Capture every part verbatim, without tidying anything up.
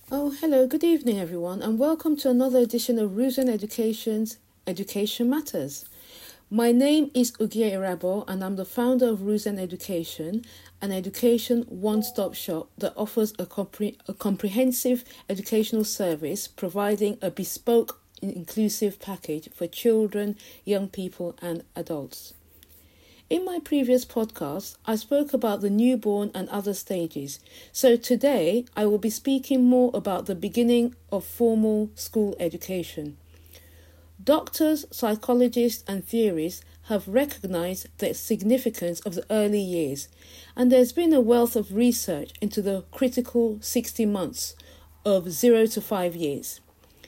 Oh, hello, good evening, everyone, and welcome to another edition of Ruzen Education's Education Matters. My name is Ugie Irabo, and I'm the founder of Ruzen Education, an education one-stop shop that offers a, compre- a comprehensive educational service providing a bespoke, inclusive package for children, young people, and adults. In my previous podcast, I spoke about the newborn and other stages. So today, I will be speaking more about the beginning of formal school education. Doctors, psychologists, and theorists have recognized the significance of the early years, and there's been a wealth of research into the critical sixty months of zero to five years.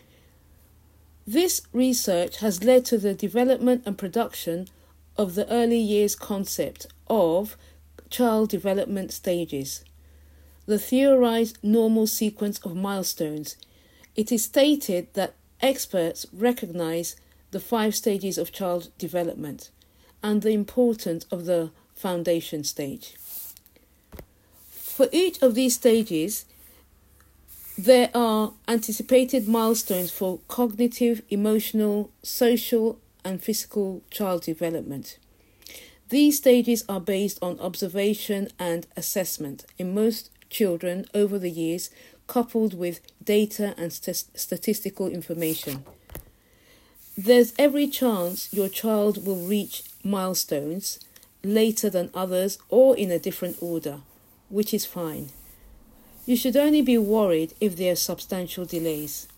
This research has led to the development and production of the early years concept of child development stages, the theorized normal sequence of milestones. It is stated that experts recognize the five stages of child development and the importance of the foundation stage. For each of these stages, there are anticipated milestones for cognitive, emotional, social, and physical child development. These stages are based on observation and assessment in most children over the years, coupled with data and st- statistical information. There's every chance your child will reach milestones later than others or in a different order, which is fine. You should only be worried if there are substantial delays.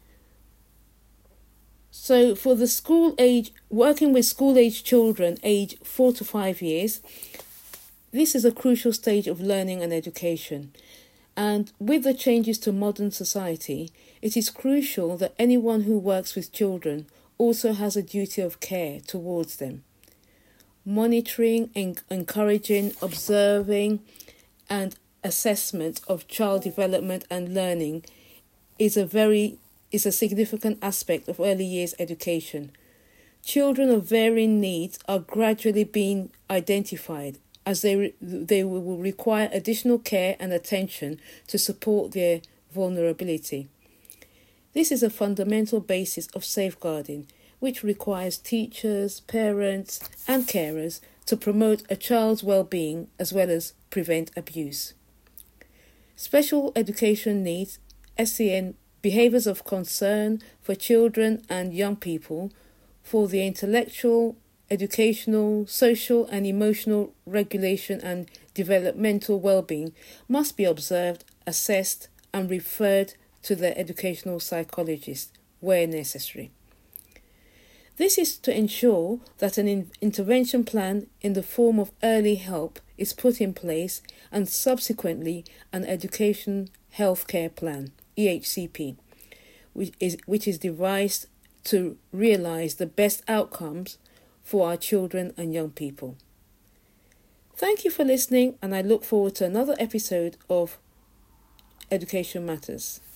So for the school age, working with school age children aged four to five years, this is a crucial stage of learning and education. And with the changes to modern society, it is crucial that anyone who works with children also has a duty of care towards them. Monitoring, en- encouraging, observing, and assessment of child development and learning is a very is a significant aspect of early years education. Children of varying needs are gradually being identified as they re- they will require additional care and attention to support their vulnerability. This is a fundamental basis of safeguarding, which requires teachers, parents, and carers to promote a child's well-being as well as prevent abuse. Special education needs, S E N, behaviours of concern for children and young people for the intellectual, educational, social and emotional regulation and developmental well-being must be observed, assessed and referred to the educational psychologist where necessary. This is to ensure that an in- intervention plan in the form of early help is put in place and subsequently an education healthcare plan, E H C P, which is, which is devised to realise the best outcomes for our children and young people. Thank you for listening, and I look forward to another episode of Education Matters.